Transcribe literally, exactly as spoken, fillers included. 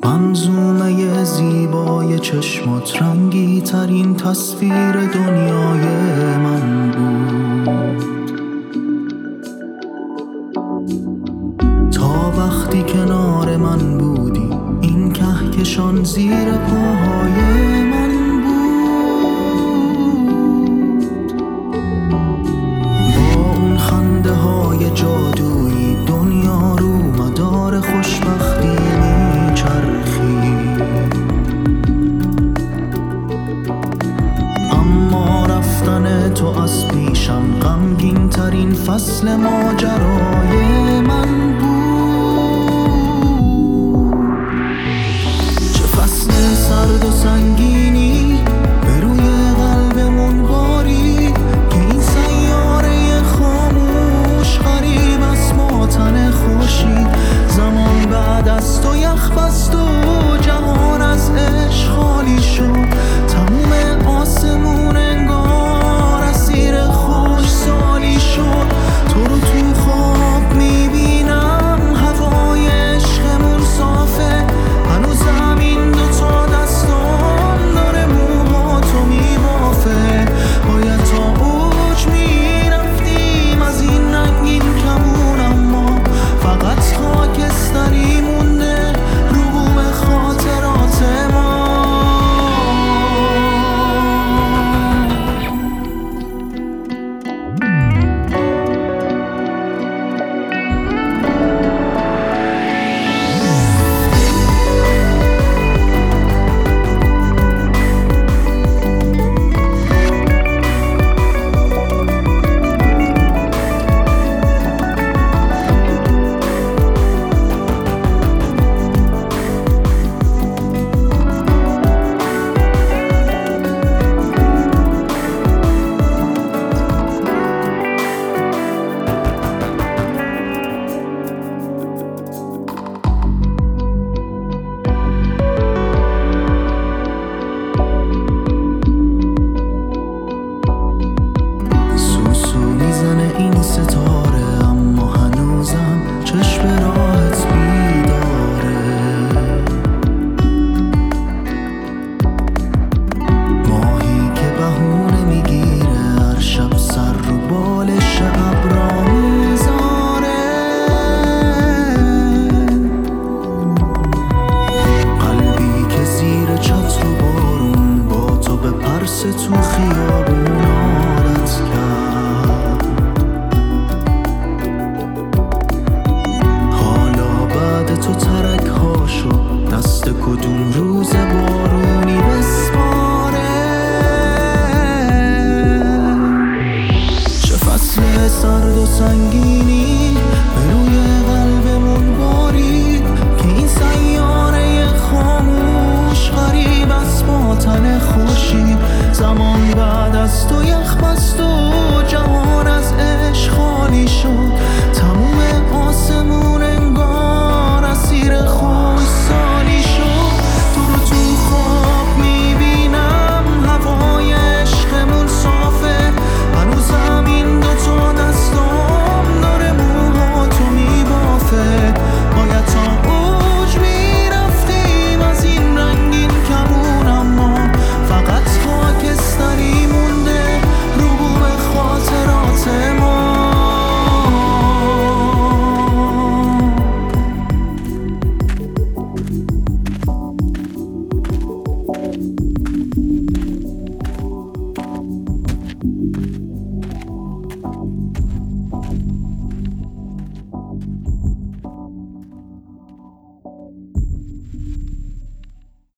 منظومه زیبای چشمات رنگی ترین تصویر دنیای من بود. تا وقتی کنار من بودی این کهکشان زیر پاهای من بود. با اون خنده های جادویی دنیا رو مدار خوشبختی میچرخید، اما رفتن تو از پیشم غمگین ترین فصل ماجرای من بود. چه فصل سرد و سنگینی به روی قلبمون باری که این سیاره خاموش غریب از ما تن خوشی. زمان بعد از تو یخ بست و جهان از عشق خالی شد. تموم آسمون انگار اسیر خوش سالی شد. تو رو تو خواب میبینم هوای عشقمون صافه. هنوز زمین دوتا دستام داره موها تو میبافه. باید تا اوج میرفتیم از این رنگین کمون، اما فقط خاکستری مونده رو بوم خاطرات ما. ستاره اما هنوزم چشم راحت بیداره. ماهی که بهونه میگیره هر شب سر رو بالش ابرا میذاره. قلبی که زیر چتر و بارون با تو به پرس تو خیابون عادت کرد. تو ترک ها شد دست کدوم روز بارونی بسپاره. چه فصل سرد و سنگینی به روی قلبمون باری که این سیاره خاموش غریب از ما تن خوشی. زمان بعد از تو یخ بست و جهان از عشق خالی شد. تموم آسمون انگار اسیر خوش سالی شد. تو رو تو خواب میبینم هوای عشقمون صافه. هنوز زمین دوتا دستام داره موها تو میبافه. باید تا اوج میرفتیم از این رنگین کمون، اما فقط خاکستری مونده رو بوم خاطرات ما.